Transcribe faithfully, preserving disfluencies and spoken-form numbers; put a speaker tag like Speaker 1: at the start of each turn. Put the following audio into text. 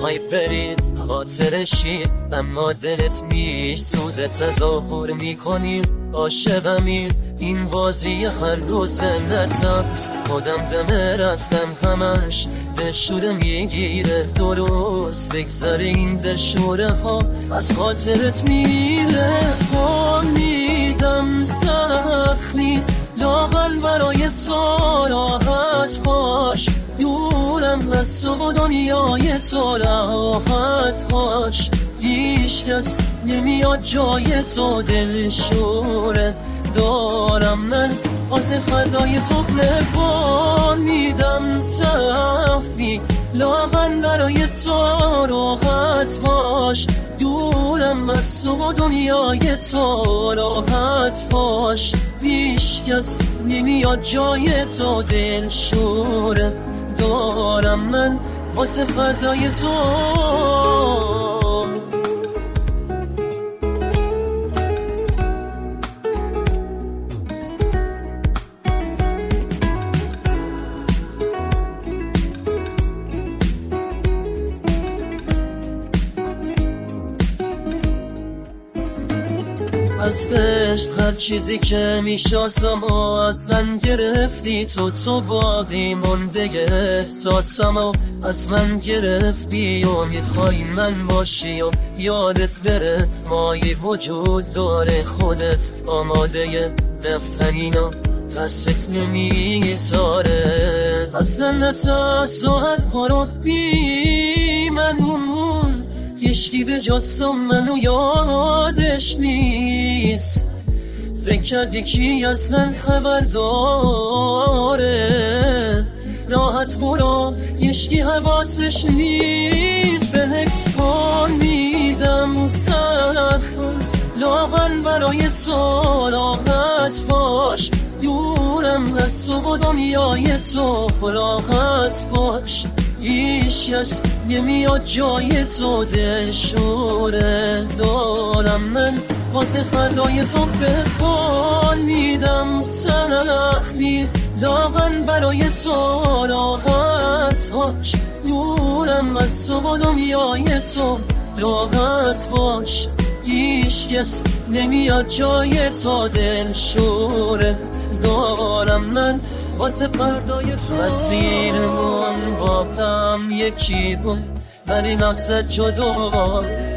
Speaker 1: میخوای برید خاطرشی، اما دلت میش سوزه تظاهر میکنی عاشقمی. این بازی هر روز نترس، خودم دمه رفتم همش دلشوره میگیره. درست بگذاره این دلشوره ها از خاطرت میره. فهمیدم سخت نیست لااقل برای تو راحت باش، دورم از تو و دنیای تو راحت باش. هیچ کس نمیاد جای تو دلشوره دارم من واسه فردای تو قربان میدم. سفید لااقل برای تو راحت باش، دورم از تو و دنیای تو راحت باش. هیچ کس نمیاد جای تو دلشوره دارم من واسه فردای تو. از عشق هر چیزی که میشناسم و از من گرفتی تو، تو بادی مونده احساسم و از من گرفتی و میخوای من باشی و یادت بره مایی وجود داره. خودت آماده دفتنینا دستت نمیذاره، اصلا نترس و هر پارو بی منون کشتی به جستم منو یادش نیست. فکر کرد یکی از من خبر داره، راحت برو کشتی حواسش نیست. بهت کار میدم سرخوز لااقل برای تو راحت باش، دورم از تو و دنیای تو راحت باش. هیچ کس نمیاد جای تو دلشوره دارم من واسه فردای تو قربان میدم. سخت نیست لااقل برای تو راحت باش، دورم از تو و دنیای تو راحت باش. هیچ کس نمیاد جای تو دلشوره دارم من واسه فردای تو. مسیرمون با هم یکی بود ولی نفست جدا